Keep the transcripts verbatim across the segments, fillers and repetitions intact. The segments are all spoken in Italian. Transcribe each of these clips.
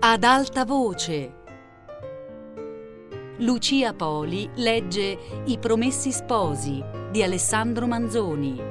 Ad alta voce. Lucia Poli legge I Promessi Sposi di Alessandro Manzoni.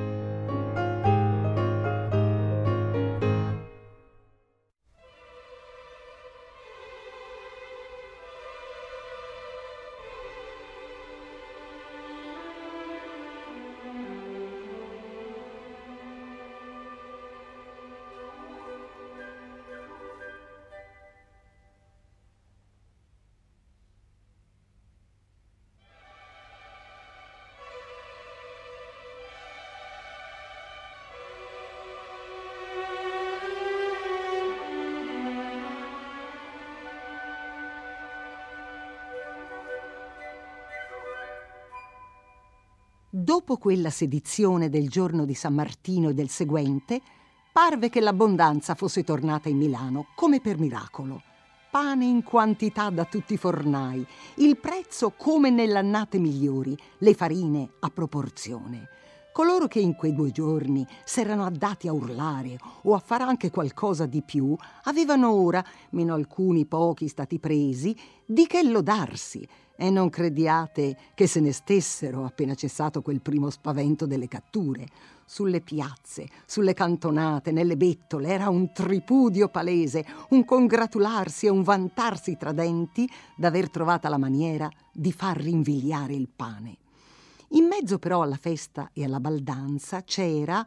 Dopo quella sedizione del giorno di San Martino e del seguente, parve che l'abbondanza fosse tornata in Milano, come per miracolo. Pane in quantità da tutti i fornai, il prezzo come nelle annate migliori, le farine a proporzione. Coloro che in quei due giorni s'erano addati a urlare o a fare anche qualcosa di più, avevano ora, meno alcuni pochi stati presi, di che lodarsi. E non crediate che se ne stessero appena cessato quel primo spavento delle catture. Sulle piazze, sulle cantonate, nelle bettole era un tripudio palese, un congratularsi e un vantarsi tra denti d'aver trovata la maniera di far rinvigliare il pane. In mezzo però alla festa e alla baldanza c'era,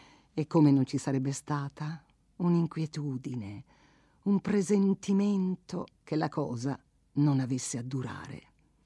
e come non ci sarebbe stata, un'inquietudine, un presentimento che la cosa non avesse a durare.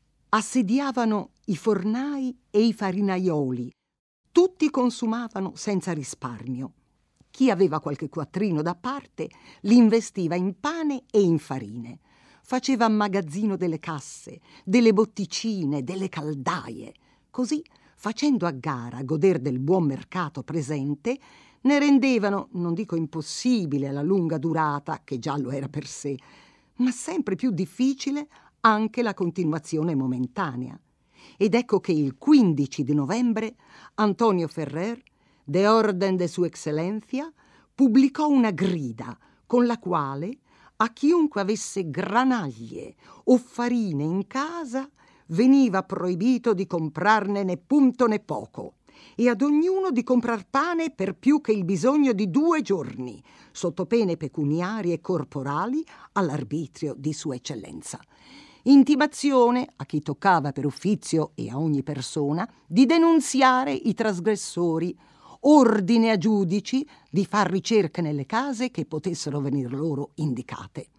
Assediavano i fornai e i farinaioli, tutti consumavano senza risparmio. Chi aveva qualche quattrino da parte li investiva in pane e in farine, faceva magazzino delle casse, delle botticine, delle caldaie. Così, facendo a gara goder del buon mercato presente, ne rendevano, non dico impossibile la lunga durata, che già lo era per sé, ma sempre più difficile anche la continuazione momentanea. Ed ecco che il quindici di novembre Antonio Ferrer, de orden de Sua Excellencia, pubblicò una grida con la quale a chiunque avesse granaglie o farine in casa veniva proibito di comprarne né punto né poco, e ad ognuno di comprar pane per più che il bisogno di due giorni, sotto pene pecuniarie e corporali all'arbitrio di Sua Eccellenza. Intimazione a chi toccava per uffizio e a ogni persona di denunziare i trasgressori, ordine a giudici di far ricerche nelle case che potessero venir loro indicate.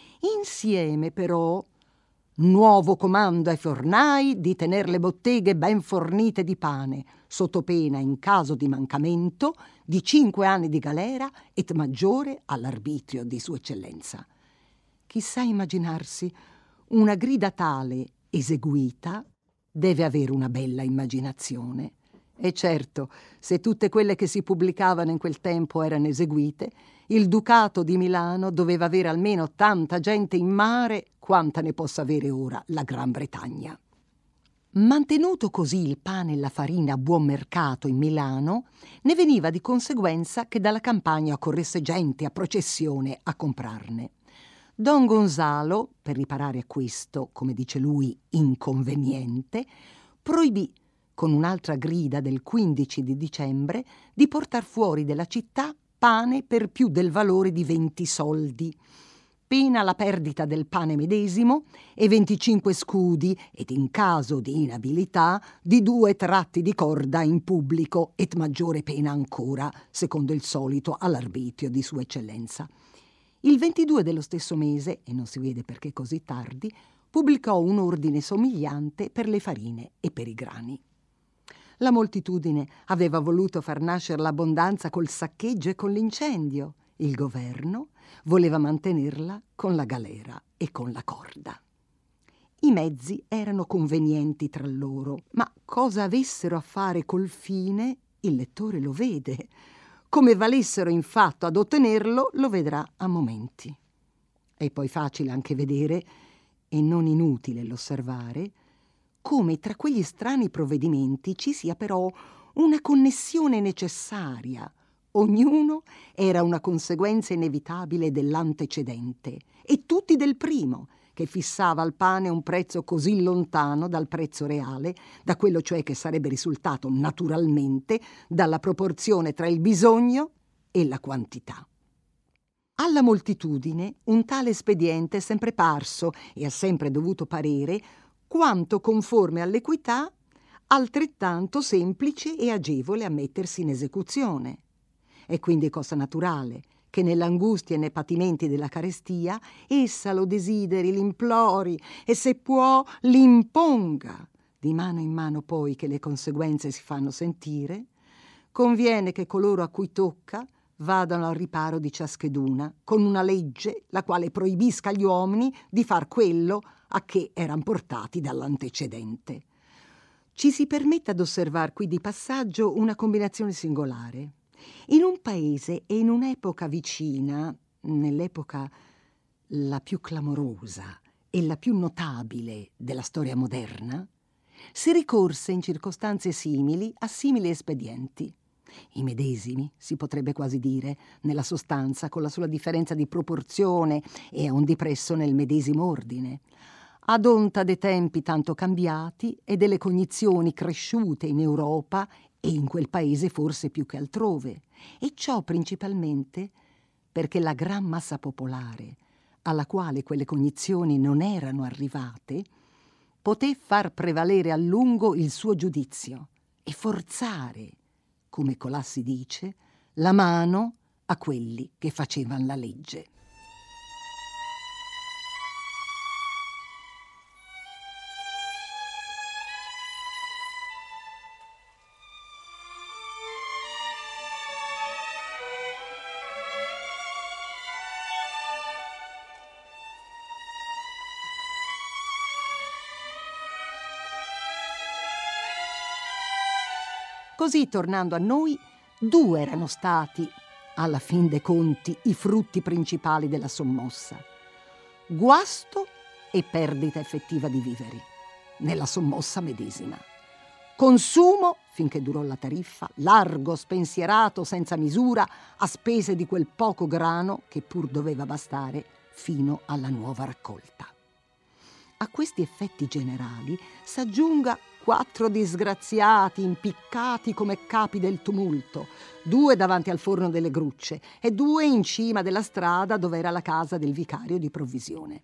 Insieme però nuovo comando ai fornai di tener le botteghe ben fornite di pane, sotto pena, in caso di mancamento, di cinque anni di galera et maggiore all'arbitrio di Sua Eccellenza. Chissà immaginarsi una grida tale eseguita deve avere una bella immaginazione. E certo, se tutte quelle che si pubblicavano in quel tempo erano eseguite, il Ducato di Milano doveva avere almeno tanta gente in mare quanta ne possa avere ora la Gran Bretagna. Mantenuto così il pane e la farina a buon mercato in Milano, ne veniva di conseguenza che dalla campagna accorresse gente a processione a comprarne. Don Gonzalo, per riparare a questo, come dice lui, inconveniente, proibì, con un'altra grida del quindici di dicembre, di portar fuori della città pane per più del valore di venti soldi, pena la perdita del pane medesimo e venticinque scudi, ed in caso di inabilità di due tratti di corda in pubblico, et maggiore pena ancora, secondo il solito, all'arbitrio di Sua Eccellenza. Il ventidue dello stesso mese, e non si vede perché così tardi, pubblicò un ordine somigliante per le farine e per i grani. La moltitudine aveva voluto far nascere l'abbondanza col saccheggio e con l'incendio. Il governo voleva mantenerla con la galera e con la corda. I mezzi erano convenienti tra loro, ma cosa avessero a fare col fine, il lettore lo vede. Come valessero in fatto ad ottenerlo, lo vedrà a momenti. È poi facile anche vedere, e non inutile l'osservare, come tra quegli strani provvedimenti ci sia però una connessione necessaria, Ognuno era una conseguenza inevitabile dell'antecedente, e tutti del primo, che fissava al pane un prezzo così lontano dal prezzo reale, da quello cioè che sarebbe risultato naturalmente dalla proporzione tra il bisogno e la quantità. Alla moltitudine un tale espediente è sempre parso, e ha sempre dovuto parere, quanto conforme all'equità, altrettanto semplice e agevole a mettersi in esecuzione. È quindi cosa naturale che nell'angustia e nei patimenti della carestia essa lo desideri, l'implori e, se può, l'imponga. Di mano in mano poi che le conseguenze si fanno sentire, conviene che coloro a cui tocca vadano al riparo di ciascheduna con una legge la quale proibisca agli uomini di far quello a che eran portati dall'antecedente. Ci si permette ad osservar qui di passaggio una combinazione singolare. In un paese e in un'epoca vicina, nell'epoca la più clamorosa e la più notabile della storia moderna, si ricorse in circostanze simili a simili espedienti. I medesimi, si potrebbe quasi dire, nella sostanza, con la sola differenza di proporzione e a un dipresso nel medesimo ordine, ad onta dei tempi tanto cambiati e delle cognizioni cresciute in Europa e in quel paese forse più che altrove, e ciò principalmente perché la gran massa popolare, alla quale quelle cognizioni non erano arrivate, poté far prevalere a lungo il suo giudizio e forzare, come Colassi dice, la mano a quelli che facevan la legge. Così, tornando a noi, due erano stati, alla fin dei conti, i frutti principali della sommossa: guasto e perdita effettiva di viveri, nella sommossa medesima; consumo, finché durò la tariffa, largo, spensierato, senza misura, a spese di quel poco grano che pur doveva bastare fino alla nuova raccolta. A questi effetti generali s'aggiunga quattro disgraziati impiccati come capi del tumulto, due davanti al forno delle grucce e due in cima della strada dove era la casa del vicario di provvisione.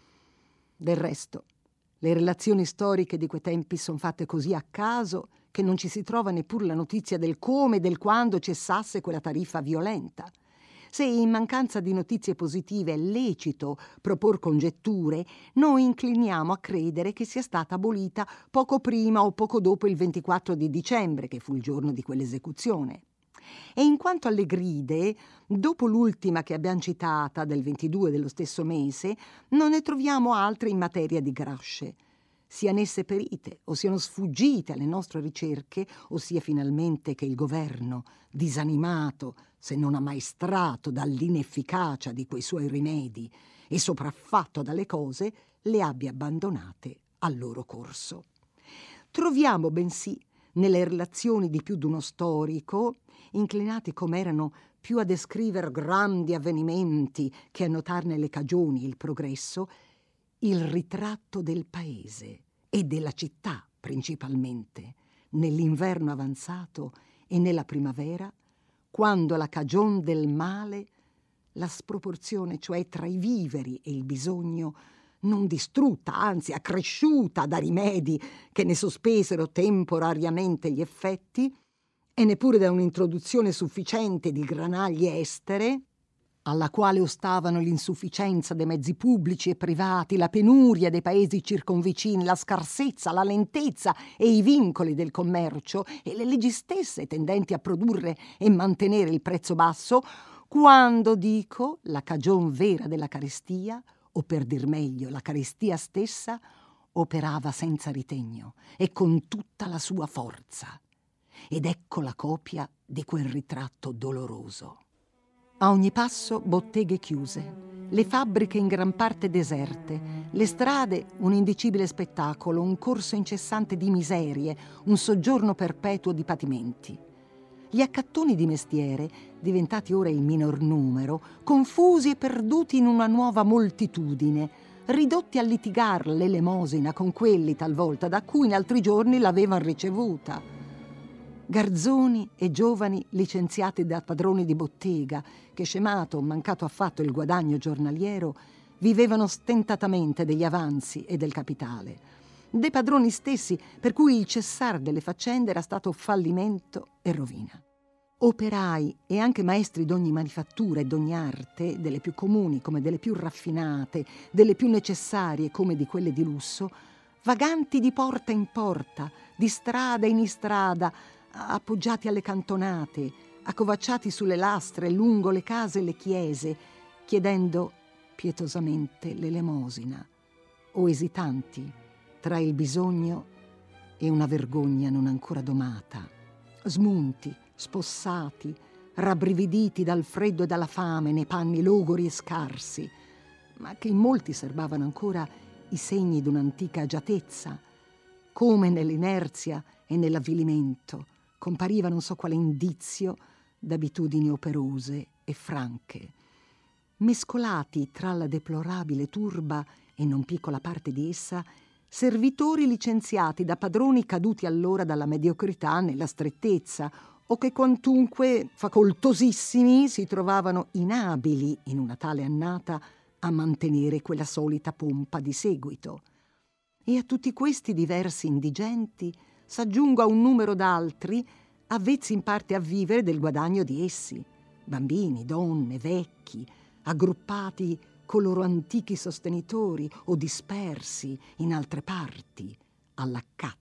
Del resto, le relazioni storiche di quei tempi sono fatte così a caso che non ci si trova neppur la notizia del come e del quando cessasse quella tariffa violenta. Se in mancanza di notizie positive è lecito propor congetture, noi incliniamo a credere che sia stata abolita poco prima o poco dopo il ventiquattro di dicembre, che fu il giorno di quell'esecuzione. E in quanto alle gride, dopo l'ultima che abbiamo citata, del ventidue dello stesso mese, non ne troviamo altre in materia di grasce. Siano esse perite o siano sfuggite alle nostre ricerche, o sia finalmente che il governo, disanimato se non ammaestrato dall'inefficacia di quei suoi rimedi e sopraffatto dalle cose, le abbia abbandonate al loro corso. Troviamo bensì nelle relazioni di più d'uno storico, inclinati come erano più a descrivere grandi avvenimenti che a notarne le cagioni e il progresso, il ritratto del paese e della città principalmente, nell'inverno avanzato e nella primavera, quando la cagion del male, la sproporzione cioè tra i viveri e il bisogno, non distrutta, anzi accresciuta da rimedi che ne sospesero temporariamente gli effetti, e neppure da un'introduzione sufficiente di granagli estere, alla quale ostavano l'insufficienza dei mezzi pubblici e privati, la penuria dei paesi circonvicini, la scarsezza, la lentezza e i vincoli del commercio e le leggi stesse tendenti a produrre e mantenere il prezzo basso, quando, dico, la cagion vera della carestia, o per dir meglio la carestia stessa, operava senza ritegno e con tutta la sua forza. Ed ecco la copia di quel ritratto doloroso. A ogni passo botteghe chiuse, le fabbriche in gran parte deserte, le strade un indicibile spettacolo, un corso incessante di miserie, un soggiorno perpetuo di patimenti. Gli accattoni di mestiere, diventati ora il minor numero, confusi e perduti in una nuova moltitudine, ridotti a litigar l'elemosina con quelli talvolta da cui in altri giorni l'avevano ricevuta. Garzoni e giovani licenziati da padroni di bottega, che scemato o mancato affatto il guadagno giornaliero, vivevano stentatamente degli avanzi e del capitale. Dei padroni stessi, per cui il cessar delle faccende era stato fallimento e rovina. Operai e anche maestri d'ogni manifattura e d'ogni arte, delle più comuni come delle più raffinate, delle più necessarie come di quelle di lusso, vaganti di porta in porta, di strada in istrada, appoggiati alle cantonate, accovacciati sulle lastre lungo le case e le chiese, chiedendo pietosamente l'elemosina, o esitanti tra il bisogno e una vergogna non ancora domata, smunti, spossati, rabbrividiti dal freddo e dalla fame nei panni logori e scarsi, ma che in molti serbavano ancora i segni d'un'antica agiatezza, come nell'inerzia e nell'avvilimento compariva non so quale indizio d'abitudini operose e franche. Mescolati tra la deplorabile turba e non piccola parte di essa, servitori licenziati da padroni caduti allora dalla mediocrità nella strettezza, o che quantunque facoltosissimi si trovavano inabili in una tale annata a mantenere quella solita pompa di seguito. E a tutti questi diversi indigenti s'aggiunga un numero d'altri avvezzi in parte a vivere del guadagno di essi, bambini, donne, vecchi, aggruppati con loro antichi sostenitori o dispersi in altre parti, all'accatto.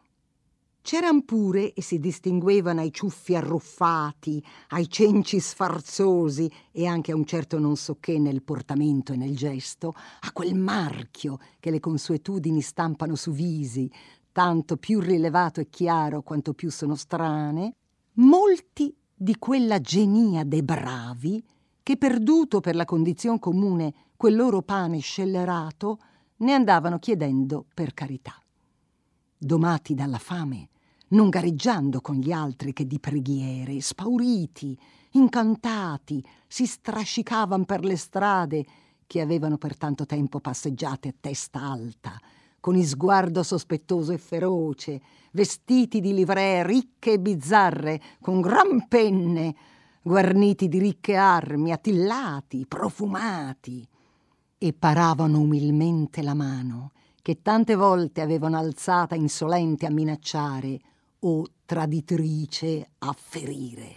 C'eran pure, e si distinguevano ai ciuffi arruffati, ai cenci sfarzosi e anche a un certo non so che nel portamento e nel gesto, a quel marchio che le consuetudini stampano su visi, tanto più rilevato e chiaro quanto più sono strane, molti di quella genia dei bravi che, perduto per la condizione comune quel loro pane scellerato, ne andavano chiedendo per carità. Domati dalla fame, non gareggiando con gli altri che di preghiere, spauriti, incantati, si strascicavan per le strade che avevano per tanto tempo passeggiate a testa alta, con sguardo sospettoso e feroce, vestiti di livree ricche e bizzarre, con gran penne, guarniti di ricche armi, attillati, profumati, e paravano umilmente la mano, che tante volte avevano alzata insolente a minacciare o traditrice a ferire.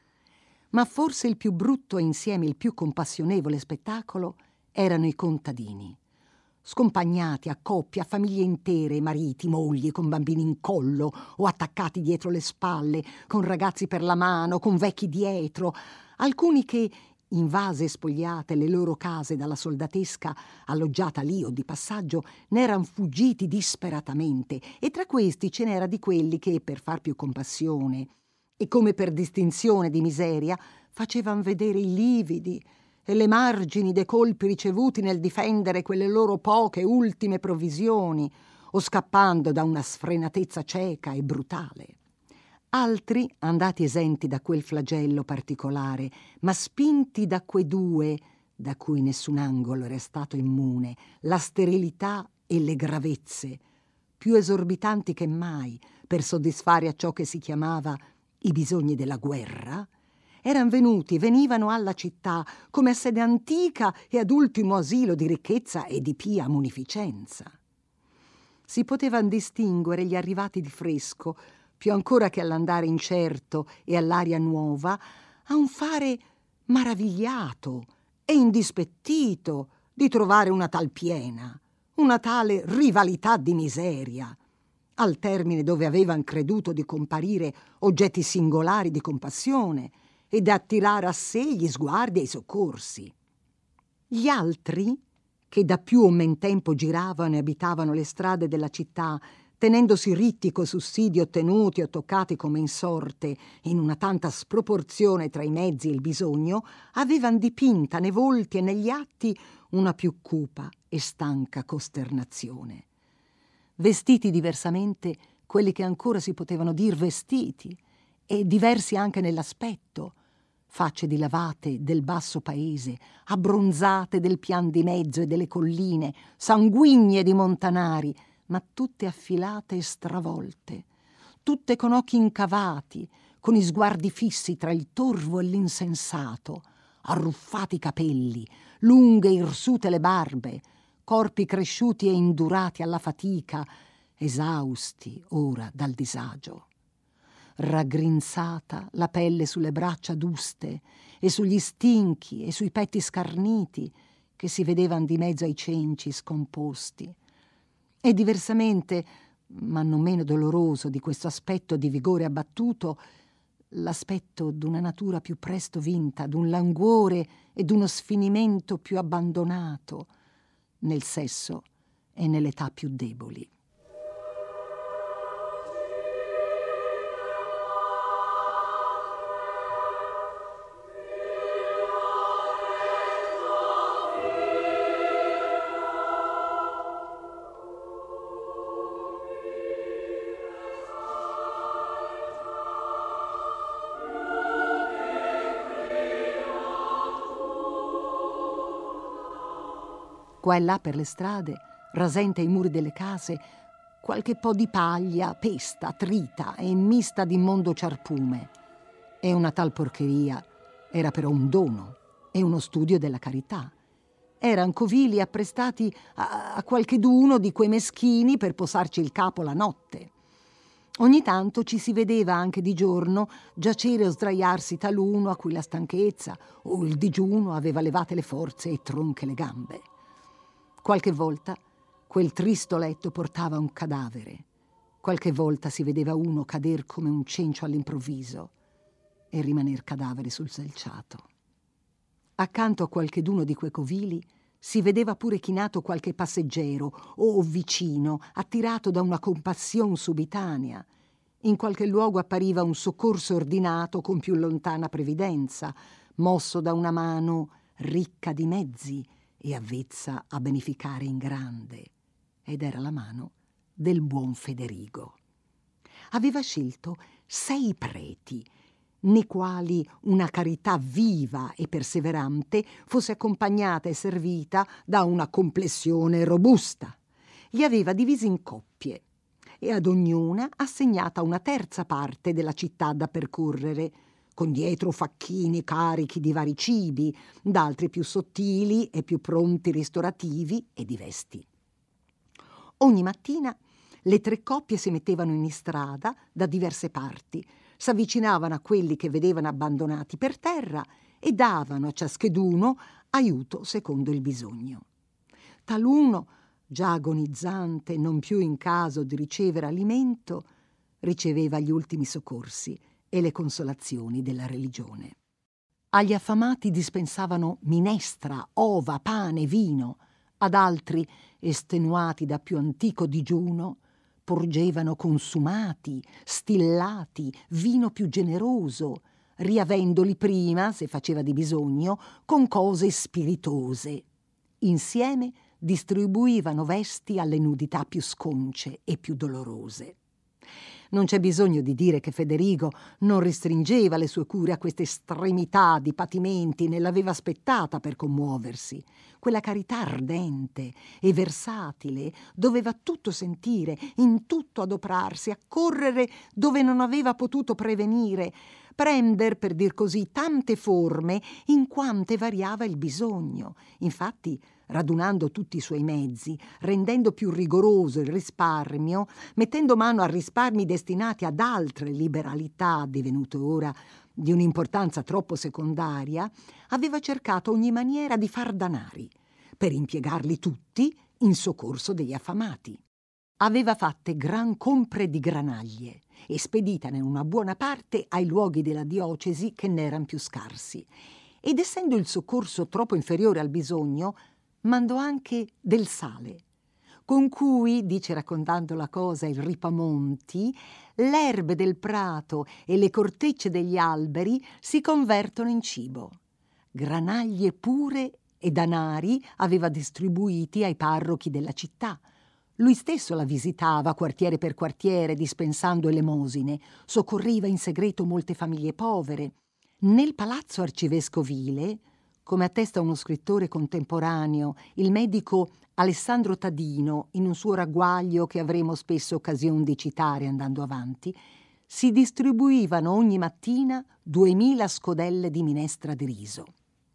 Ma forse il più brutto e insieme il più compassionevole spettacolo erano i contadini, scompagnati a coppie, a famiglie intere, mariti, mogli, con bambini in collo o attaccati dietro le spalle, con ragazzi per la mano, con vecchi dietro, alcuni che, invase e spogliate le loro case dalla soldatesca alloggiata lì o di passaggio, ne eran fuggiti disperatamente, e tra questi ce n'era di quelli che, per far più compassione e come per distinzione di miseria, facevan vedere i lividi e le margini dei colpi ricevuti nel difendere quelle loro poche ultime provvisioni, o scappando da una sfrenatezza cieca e brutale. Altri, andati esenti da quel flagello particolare, ma spinti da quei due, da cui nessun angolo era stato immune, la sterilità e le gravezze, più esorbitanti che mai per soddisfare a ciò che si chiamava i bisogni della guerra, eran venuti, venivano alla città come a sede antica e ad ultimo asilo di ricchezza e di pia munificenza. Si potevan distinguere gli arrivati di fresco, più ancora che all'andare incerto e all'aria nuova, a un fare maravigliato e indispettito di trovare una tal piena, una tale rivalità di miseria, al termine dove avevan creduto di comparire oggetti singolari di compassione e da attirare a sé gli sguardi e i soccorsi. Gli altri, che da più o men tempo giravano e abitavano le strade della città, tenendosi ritti co sussidi ottenuti o toccati come in sorte, in una tanta sproporzione tra i mezzi e il bisogno, avevan dipinta nei volti e negli atti una più cupa e stanca costernazione. Vestiti diversamente quelli che ancora si potevano dir vestiti, e diversi anche nell'aspetto, facce dilavate del basso paese, abbronzate del pian di mezzo e delle colline, sanguigne di montanari, ma tutte affilate e stravolte, tutte con occhi incavati, con i sguardi fissi tra il torvo e l'insensato, arruffati capelli, lunghe e irsute le barbe, corpi cresciuti e indurati alla fatica, esausti ora dal disagio. Raggrinzata la pelle sulle braccia aduste e sugli stinchi e sui petti scarniti che si vedevan di mezzo ai cenci scomposti. E diversamente, ma non meno doloroso di questo aspetto di vigore abbattuto, l'aspetto d'una natura più presto vinta, d'un languore e d'uno sfinimento più abbandonato nel sesso e nell'età più deboli. Qua e là per le strade, rasente ai muri delle case, qualche po' di paglia, pesta, trita e mista di immondo ciarpume. E una tal porcheria era però un dono e uno studio della carità. Eran covili apprestati a, a qualcheduno di quei meschini per posarci il capo la notte. Ogni tanto ci si vedeva anche di giorno giacere o sdraiarsi taluno a cui la stanchezza o il digiuno aveva levate le forze e tronche le gambe. Qualche volta quel tristo letto portava un cadavere, qualche volta si vedeva uno cader come un cencio all'improvviso e rimaner cadavere sul selciato. Accanto a qualcheduno di quei covili si vedeva pure chinato qualche passeggero o vicino, attirato da una compassione subitanea. In qualche luogo appariva un soccorso ordinato con più lontana previdenza, mosso da una mano ricca di mezzi e avvezza a beneficare in grande, ed era la mano del buon Federigo. Aveva scelto sei preti, nei quali una carità viva e perseverante fosse accompagnata e servita da una complessione robusta. Li aveva divisi in coppie e ad ognuna assegnata una terza parte della città da percorrere, con dietro facchini carichi di vari cibi, d'altri più sottili e più pronti ristorativi e di vesti. Ogni mattina le tre coppie si mettevano in istrada da diverse parti, s'avvicinavano a quelli che vedevano abbandonati per terra e davano a ciascheduno aiuto secondo il bisogno. Taluno, già agonizzante, non più in caso di ricevere alimento, riceveva gli ultimi soccorsi e le consolazioni della religione. Agli affamati dispensavano minestra, ova, pane, vino. Ad altri, estenuati da più antico digiuno, porgevano consumati, stillati, vino più generoso, riavendoli prima, se faceva di bisogno, con cose spiritose. Insieme distribuivano vesti alle nudità più sconce e più dolorose. Non c'è bisogno di dire che Federigo non restringeva le sue cure a queste estremità di patimenti né l'aveva aspettata per commuoversi. Quella carità ardente e versatile doveva tutto sentire, in tutto adoprarsi, accorrere dove non aveva potuto prevenire, prender, per dir così, tante forme in quante variava il bisogno. Infatti, radunando tutti i suoi mezzi, rendendo più rigoroso il risparmio, mettendo mano a risparmi destinati ad altre liberalità divenute ora di un'importanza troppo secondaria, aveva cercato ogni maniera di far danari, per impiegarli tutti in soccorso degli affamati. Aveva fatte gran compre di granaglie e speditane una buona parte ai luoghi della diocesi che n'eran più scarsi. Ed essendo il soccorso troppo inferiore al bisogno, mandò anche del sale, con cui, dice raccontando la cosa il Ripamonti, l'erbe del prato e le cortecce degli alberi si convertono in cibo. Granaglie pure e danari aveva distribuiti ai parrochi della città, Lui stesso la visitava quartiere per quartiere, dispensando elemosine, soccorriva in segreto molte famiglie povere. Nel palazzo arcivescovile, come attesta uno scrittore contemporaneo, il medico Alessandro Tadino, in un suo ragguaglio che avremo spesso occasione di citare andando avanti, si distribuivano ogni mattina duemila scodelle di minestra di riso.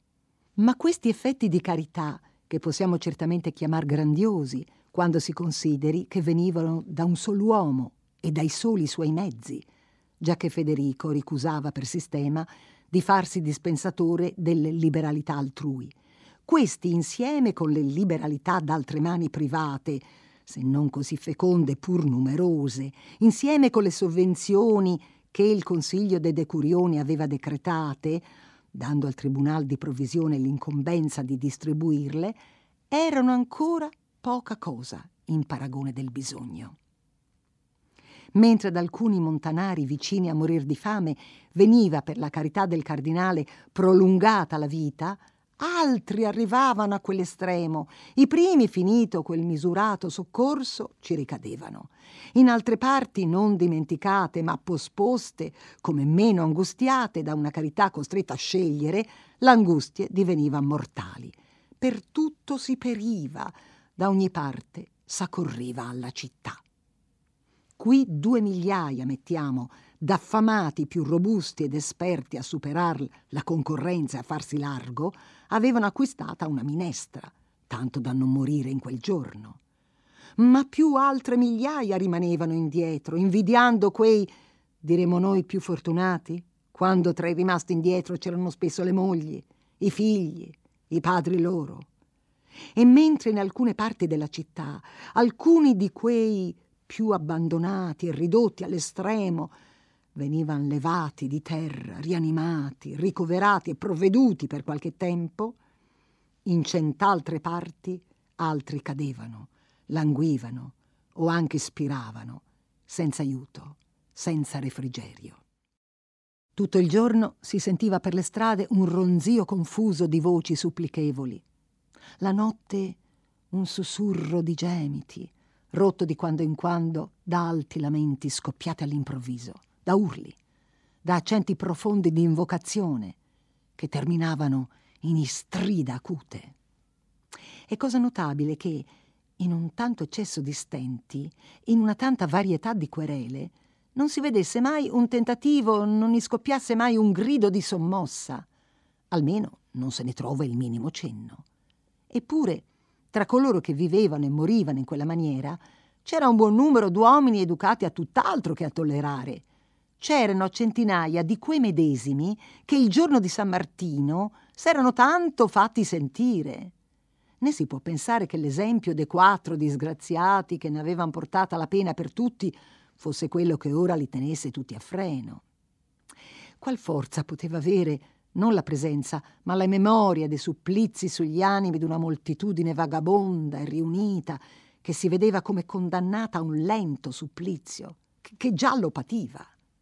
Ma questi effetti di carità, che possiamo certamente chiamar grandiosi, quando si consideri che venivano da un solo uomo e dai soli suoi mezzi, già che Federico ricusava per sistema di farsi dispensatore delle liberalità altrui. Questi, insieme con le liberalità d'altre mani private, se non così feconde pur numerose, insieme con le sovvenzioni che il Consiglio dei Decurioni aveva decretate, dando al Tribunal di Provvisione l'incombenza di distribuirle, erano ancora poca cosa in paragone del bisogno. Mentre ad alcuni montanari vicini a morir di fame veniva per la carità del cardinale prolungata la vita, altri arrivavano a quell'estremo. I primi, finito quel misurato soccorso, ci ricadevano. In altre parti, non dimenticate ma posposte, come meno angustiate da una carità costretta a scegliere, l'angustie diveniva mortali. Per tutto si periva, da ogni parte s'accorriva alla città. Qui due migliaia, mettiamo, d'affamati più robusti ed esperti a superar la concorrenza e a farsi largo, avevano acquistata una minestra, tanto da non morire in quel giorno. Ma più altre migliaia rimanevano indietro, invidiando quei, diremo noi, più fortunati, quando tra i rimasti indietro c'erano spesso le mogli, i figli, i padri loro. E mentre in alcune parti della città alcuni di quei più abbandonati e ridotti all'estremo venivano levati di terra, rianimati, ricoverati e provveduti per qualche tempo, in cent'altre parti altri cadevano, languivano o anche spiravano, senza aiuto, senza refrigerio. Tutto il giorno si sentiva per le strade un ronzio confuso di voci supplichevoli. La notte un sussurro di gemiti, rotto di quando in quando da alti lamenti scoppiati all'improvviso, da urli, da accenti profondi di invocazione che terminavano in istrida acute. È cosa notabile che, in un tanto eccesso di stenti, in una tanta varietà di querele, non si vedesse mai un tentativo, non ne scoppiasse mai un grido di sommossa. Almeno non se ne trova il minimo cenno. Eppure, tra coloro che vivevano e morivano in quella maniera, c'era un buon numero d'uomini educati a tutt'altro che a tollerare. C'erano centinaia di quei medesimi che il giorno di San Martino s'erano tanto fatti sentire. Né si può pensare che l'esempio dei quattro disgraziati che ne avevano portata la pena per tutti fosse quello che ora li tenesse tutti a freno. Qual forza poteva avere non la presenza, ma la memoria dei supplizi sugli animi di una moltitudine vagabonda e riunita che si vedeva come condannata a un lento supplizio, che, che già lo pativa.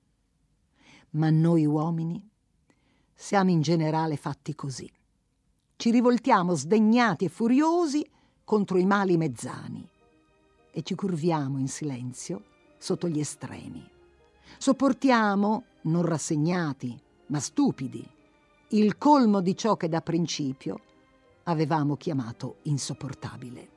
Ma noi uomini siamo in generale fatti così. Ci rivoltiamo sdegnati e furiosi contro i mali mezzani e ci curviamo in silenzio sotto gli estremi. Sopportiamo, non rassegnati, ma stupidi, il colmo di ciò che da principio avevamo chiamato insopportabile.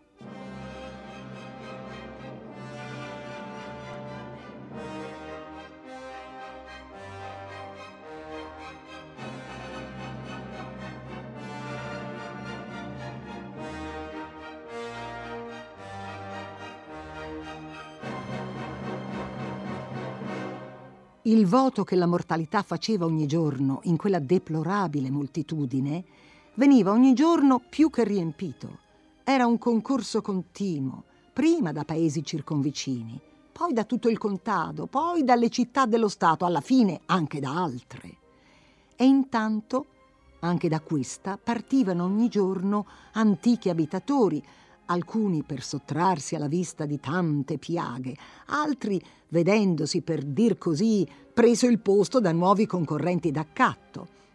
Il voto che la mortalità faceva ogni giorno in quella deplorabile moltitudine veniva ogni giorno più che riempito. Era un concorso continuo, prima da paesi circonvicini, poi da tutto il contado, poi dalle città dello Stato, alla fine anche da altre. E intanto, anche da questa, partivano ogni giorno antichi abitatori, alcuni per sottrarsi alla vista di tante piaghe, altri vedendosi, per dir così, preso il posto da nuovi concorrenti d'accatto,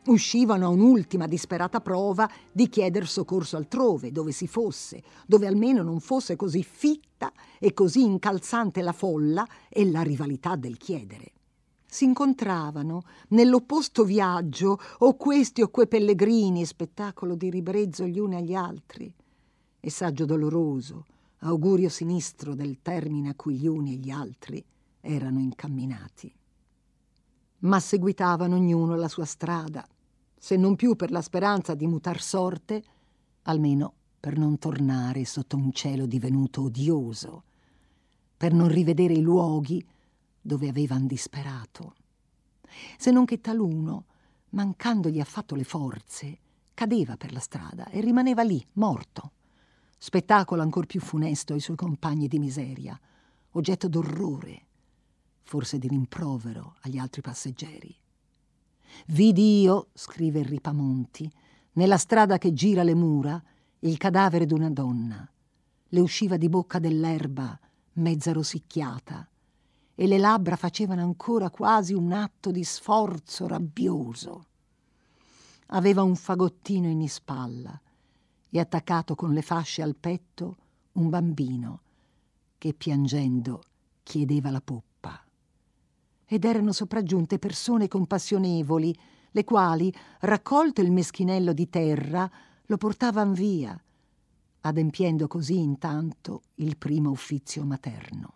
Uscivano a un'ultima disperata prova di chieder soccorso altrove, dove si fosse, dove almeno non fosse così fitta e così incalzante la folla e la rivalità del chiedere. Si incontravano nell'opposto viaggio o questi o quei pellegrini, spettacolo di ribrezzo gli uni agli altri, e saggio doloroso, augurio sinistro del termine a cui gli uni e gli altri erano incamminati. Ma seguitavano ognuno la sua strada, se non più per la speranza di mutar sorte, almeno per non tornare sotto un cielo divenuto odioso, per non rivedere i luoghi dove avevan disperato. Se non che taluno, mancandogli affatto le forze, cadeva per la strada e rimaneva lì, morto, spettacolo ancor più funesto ai suoi compagni di miseria, oggetto d'orrore, forse di rimprovero agli altri passeggeri. Vidi io, scrive il Ripamonti, nella strada che gira le mura, il cadavere d'una donna. Le usciva di bocca dell'erba, mezza rosicchiata, e le labbra facevano ancora quasi un atto di sforzo rabbioso. Aveva un fagottino in ispalla e attaccato con le fasce al petto un bambino che piangendo chiedeva la poppa. Ed erano sopraggiunte persone compassionevoli, le quali, raccolto il meschinello di terra, lo portavan via, adempiendo così intanto il primo uffizio materno.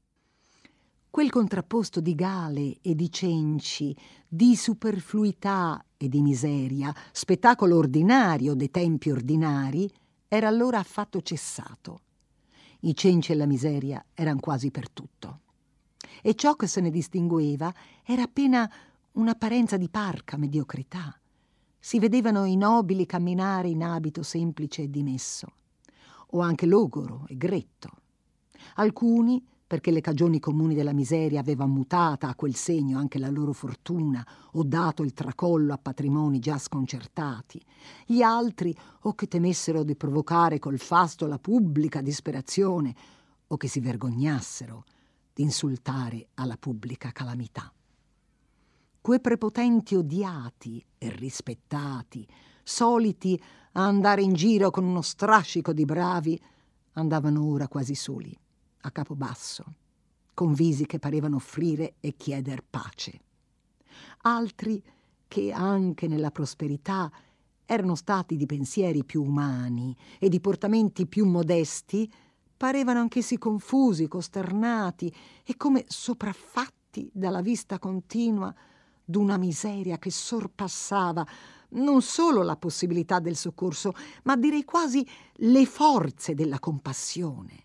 Quel contrapposto di gale e di cenci, di superfluità e di miseria, spettacolo ordinario dei tempi ordinari, era allora affatto cessato. I cenci e la miseria eran quasi per tutto. E ciò che se ne distingueva era appena un'apparenza di parca mediocrità. Si vedevano i nobili camminare in abito semplice e dimesso, o anche logoro e gretto. Alcuni, perché le cagioni comuni della miseria avevano mutata a quel segno anche la loro fortuna o dato il tracollo a patrimoni già sconcertati. Gli altri, o che temessero di provocare col fasto la pubblica disperazione, o che si vergognassero di insultare alla pubblica calamità. Quei prepotenti odiati e rispettati, soliti a andare in giro con uno strascico di bravi, andavano ora quasi soli, a capo basso, con visi che parevano offrire e chieder pace. Altri, che anche nella prosperità erano stati di pensieri più umani e di portamenti più modesti, parevano anch'essi confusi, costernati e come sopraffatti dalla vista continua d'una miseria che sorpassava non solo la possibilità del soccorso, ma direi quasi le forze della compassione.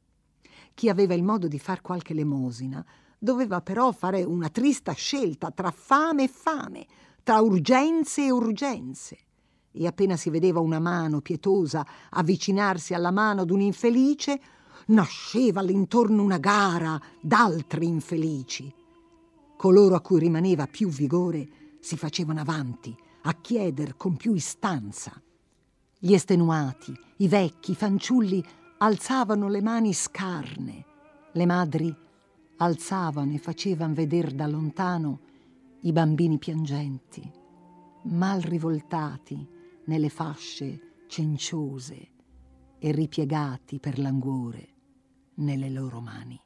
Chi aveva il modo di far qualche elemosina doveva però fare una trista scelta tra fame e fame, tra urgenze e urgenze. E appena si vedeva una mano pietosa avvicinarsi alla mano d'un infelice, nasceva all'intorno una gara d'altri infelici. Coloro a cui rimaneva più vigore si facevano avanti a chieder con più istanza. Gli estenuati, i vecchi, i fanciulli alzavano le mani scarne. Le madri alzavano e facevano veder da lontano i bambini piangenti, mal rivoltati nelle fasce cenciose e ripiegati per languore nelle loro mani.